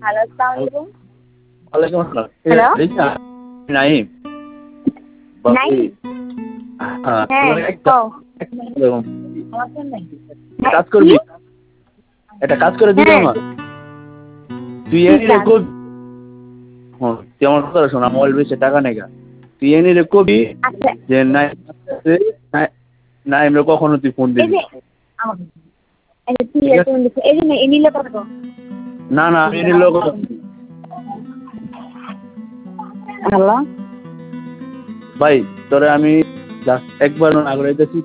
Hello, আসসালামু আলাইকুম। ওয়ালাইকুম আসসালাম। হ্যালো? নাইম। নাইম? হ্যাঁ, হ্যাঁ, একটা কও। কাজ কি? করবি? একটা কাজ করে দিবি হ্যাঁ। আমার? তুই কি এনে রে কাজ? কবি তুই আমার কথা শোন, মোবাইল বেচে টাকা নেগা। তুই এনে রে কবি আচ্ছা, যে নাইম রে কখনো তুই ফোন এই দিবি যে না। এই যে ঠিক আছে? এই যে এই নিলে কত? না না আমি এনে লোক হ্যালো? ভাই তোরে আমি জাস্ট একবার আগ্রহ দিতেছি